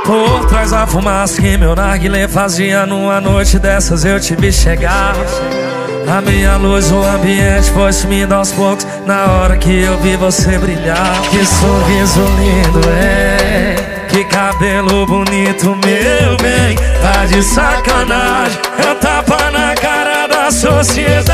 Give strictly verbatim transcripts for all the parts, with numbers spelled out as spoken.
Por trás da fumaça que meu narguilé fazia, numa noite dessas eu te vi chegar. A minha luz, o ambiente foi sumindo aos poucos, na hora que eu vi você brilhar. Que sorriso lindo, é, que cabelo bonito, meu bem. Tá de sacanagem, é um tapa na cara da sociedade.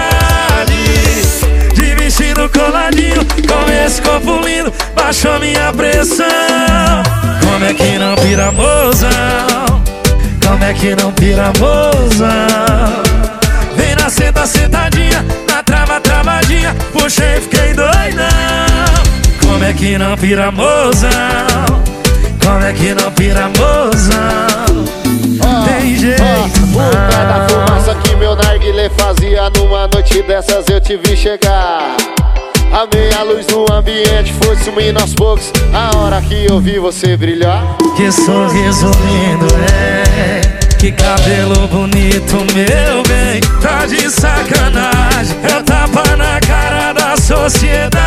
De vestido coladinho, com esse corpo lindo, baixou minha pressão. Como é que não pira, mozão? Como é que não pira, mozão? Vem na senta, sentadinha, na trava, travadinha, puxei, fiquei doidão. Como é que não pira, mozão? Como é que não pira, mozão? Tem jeito oh, oh, o pé da fumaça que meu narguilé fazia, numa noite dessas eu te vi chegar. A meia luz no ambiente foi sumindo aos poucos, a hora que eu vi você brilhar. Que sorriso lindo, é, que cabelo bonito, meu bem. Tá de sacanagem, é tapa na cara da sociedade.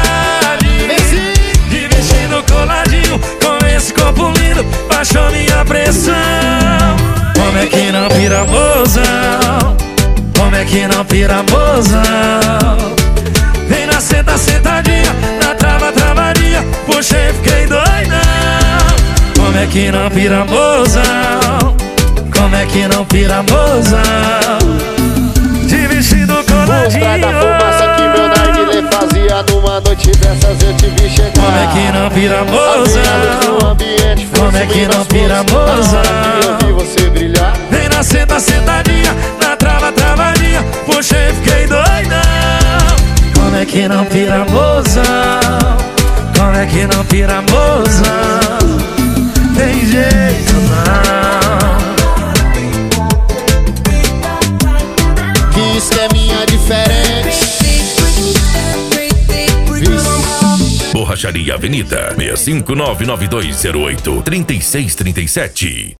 De vestido coladinho, com esse corpo lindo, baixou minha pressão. Como é que não pira, mozão? Como é que não pira, mozão? Vem na senta, sentadinha, na trava, travadinha, puxei, fiquei doidão. Como é que não pira, mozão? Como é que não pira, mozão? De vestido coladinho. O pé da fumaça que meu narguilé fazia, numa noite dessas eu te vi chegar. Como é que não pira, mozão? Como é que não pira, mozão? Eu vi você brilhar. Vem na senta, sentadinha, na trava, travadinha, puxei, fiquei doidão. Como é que não pira, mozão? Como é que não pira, mozão? Tem jeito não. Que isso que é minha diferente. Borracharia Avenida seis cinco nove nove dois zero oito três seis três sete.